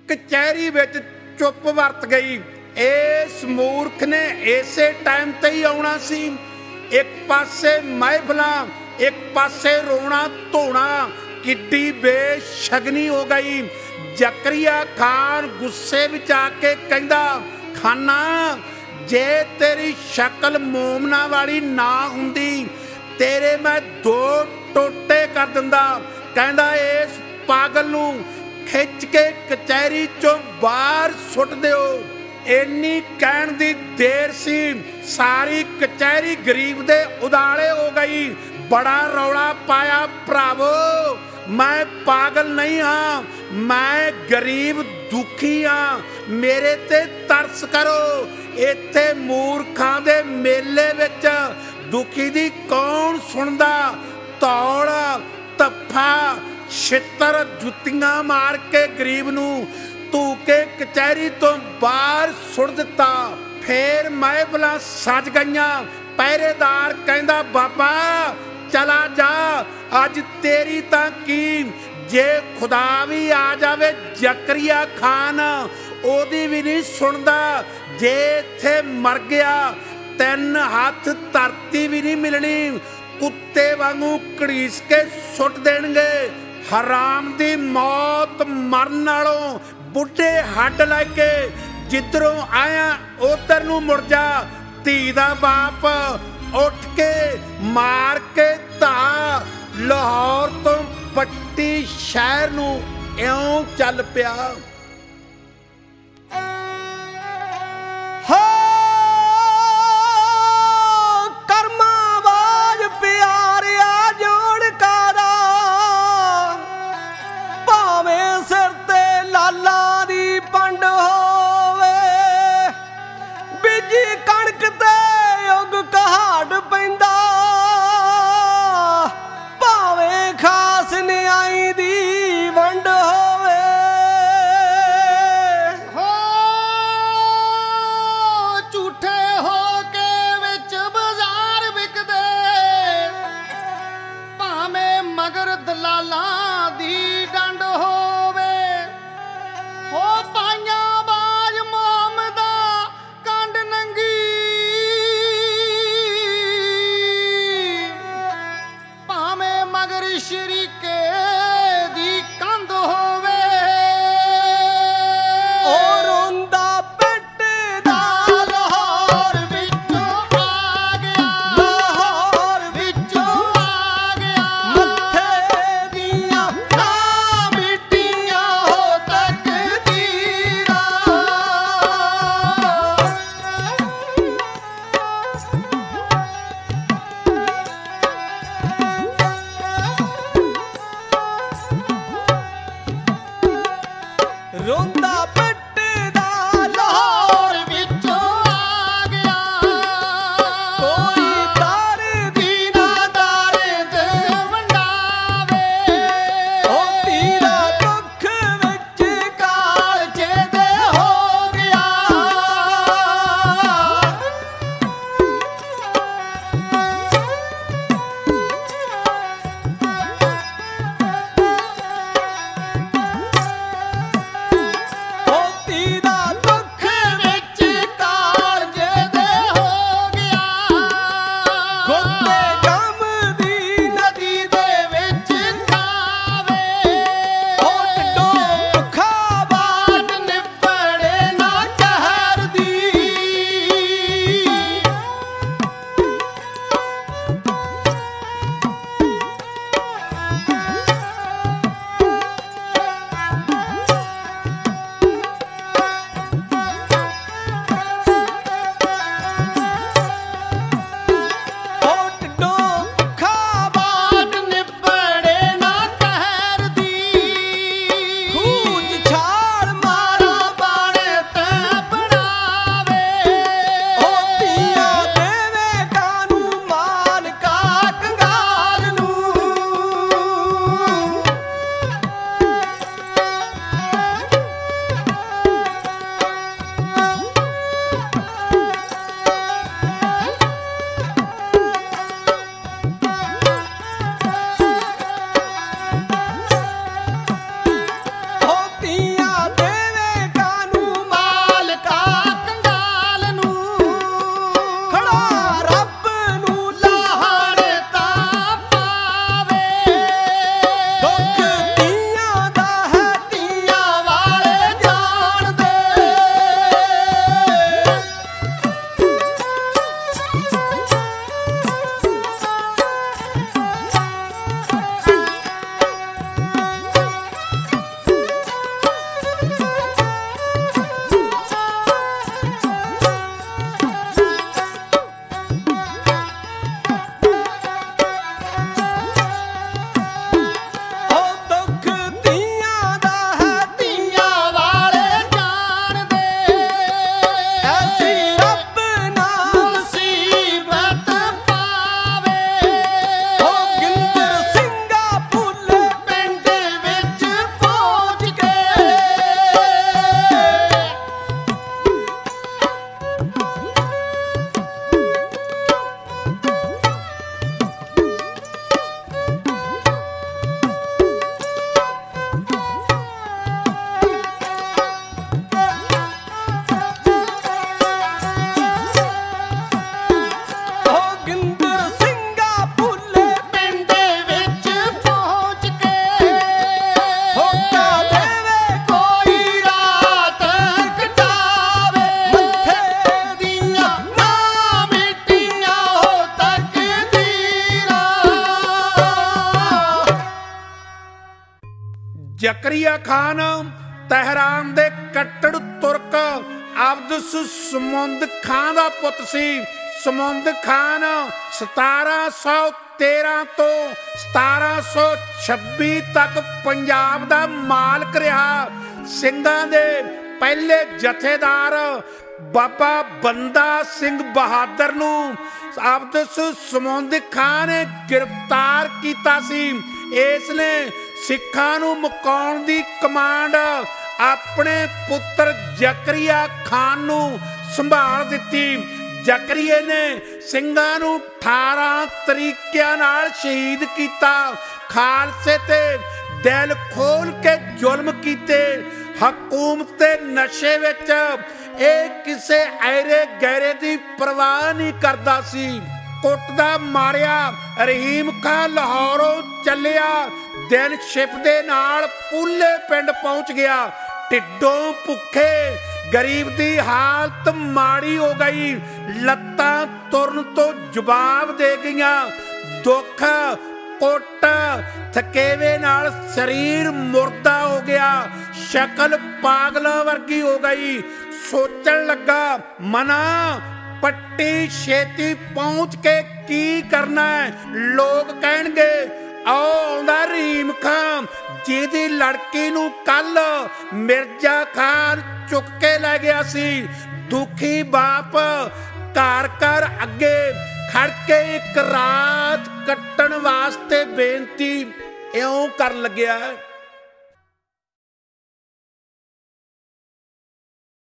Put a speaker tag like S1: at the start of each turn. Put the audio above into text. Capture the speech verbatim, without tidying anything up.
S1: कचहरी विच चुप वरत गई। इस मूर्ख ने इसे टाइम ते ही आउणा सी। एक पासे महफिलां, एक पासे रोना धोना, किड्डी बेशगनी हो गई। जकरिया खान गुस्से विच आके कहंदा, खाना जे तेरी शक्ल मोमना वाली ना हुंदी तेरे मैं दो टोटे कर दिंदा। कहंदा इस पागल नूं खिच के कचहरी चों बाहर सुट दिओ। इन्नी कहण दी देर सी, सारी कचहरी गरीब दे उदाले हो गई। बड़ा रौला पाया, भरावो मैं पागल नहीं हाँ, मैं गरीब दुखी हाँ, मेरे ते तरस करो। इत्थे मूर्खां दे मेले विच दुखी दी कौन सुनदा। तौल तफ्फा छित्तर जुत्तियां मार के गरीब नूं धू के कचहरी तो बाहर सुट दिता। फिर महफिलां सज गईयां। पहरेदार कहंदा, बाबा चला जा, अज तेरी तां की जे खुदा भी आ जावे जकरिया खान ओदी भी नहीं सुनदा। जे इत्थे मर गया तीन हाथ धरती भी नहीं मिलनी, कुत्ते वांगू घड़ीस के सुट देणगे। हराम दी मौत मरन नालों बुढ़े हड्ड लैके जिधरों आया उधर नूं मुड़ जा। धी दा बाप उठ के मार के धा लाहौर तो पट्टी शहर नूं इउं चल पिया।
S2: Oh
S1: ਖਾਨ ਤਹਿਰਾਨ ਦੇ ਕੱਟੜ ਤੁਰਕ ਅਬਦੁਸ ਸਮੁੰਦ ਖਾਨ ਦਾ ਪੁੱਤ ਸੀ। ਸਮੁੰਦ ਖਾਨ ਸਤਾਰਾਂ ਸੌ ਤੇਰਾਂ ਤੋਂ ਸਤਾਰਾਂ ਸੌ ਛੱਬੀ ਤੱਕ ਪੰਜਾਬ ਦਾ ਮਾਲਕ ਰਿਹਾ। ਸਿੰਘਾਂ ਦੇ ਪਹਿਲੇ ਜਥੇਦਾਰ ਬਾਬਾ ਬੰਦਾ ਸਿੰਘ ਬਹਾਦਰ ਨੂੰ ਅਬਦੁਸ ਸਮੁੰਦ ਖਾਨ ਨੇ ਗ੍ਰਿਫਤਾਰ ਕੀਤਾ ਸੀ। ਇਸ ਨੇ ਸਿੱਖਾਂ ਨੂੰ ਮੁਕਾਉਣ ਦੀ ਕਮਾਂਡ ਆਪਣੇ ਪੁੱਤਰ ਜ਼ਕਰੀਆ ਖਾਨ ਨੂੰ ਸੰਭਾਲ ਦਿੱਤੀ। ਜ਼ਕਰੀਏ ਨੇ ਸਿੰਘਾਂ ਨੂੰ ਅਠਾਰਾਂ ਤਰੀਕਿਆਂ ਨਾਲ ਸ਼ਹੀਦ ਕੀਤਾ। ਖਾਲਸੇ ਤੇ ਦਿਲ ਖੋਲ ਕੇ ਜ਼ੁਲਮ ਕੀਤੇ। ਹਕੂਮਤ ਤੇ ਨਸ਼ੇ ਵਿੱਚ ਇਹ ਕਿਸੇ ਐਰੇ ਗੈਰੇ ਦੀ ਪਰਵਾਹ ਨਹੀਂ ਕਰਦਾ ਸੀ। ਕੁੱਟਦਾ ਮਾਰਿਆ ਰਹੀਮ ਖਾਨ ਲਾਹੌਰੋਂ ਚੱਲਿਆ। ਦਿਨ ਛਿਪਦੇ ਨਾਲ ਪੂਲੇ ਪਿੰਡ ਪਹੁੰਚ ਗਿਆ। ਢਿੱਡੋਂ ਭੁੱਖੇ ਗਰੀਬ ਦੀ ਹਾਲਤ ਮਾੜੀ ਹੋ ਗਈ। ਲੱਤਾਂ ਤੁਰਨ ਤੋਂ ਜਵਾਬ ਦੇ ਗਈਆਂ। ਦੁੱਖ ਕੁੱਟ ਥਕੇਵੇ ਨਾਲ ਸਰੀਰ ਮੁਰਦਾ ਹੋ ਗਿਆ। ਸ਼ਕਲ ਪਾਗਲਾਂ ਵਰਗੀ ਹੋ ਗਈ। ਸੋਚਣ ਲੱਗਾ, ਮਨਾ ਪੱਟੀ ਛੇਤੀ ਪਹੁੰਚ ਕੇ ਕੀ ਕਰਨਾ ਹੈ। ਲੋਕ ਕਹਿਣਗੇ ਆਓ ਆਉਂਦਾ ਰਹੀਮ ਖਾਨ ਜਿਹਦੀ ਲੜਕੀ ਨੂੰ ਕੱਲ ਮਿਰਜ਼ਾ ਖਾਨ ਚੁੱਕ ਕੇ ਲੈ ਗਿਆ ਸੀ। ਦੁਖੀ ਬਾਪ ਘਰ ਘਰ ਅੱਗੇ ਖੜ ਕੇ ਇੱਕ ਰਾਤ ਕੱਟਣ ਵਾਸਤੇ ਬੇਨਤੀ ਇਉਂ ਕਰਨ ਲੱਗਿਆ।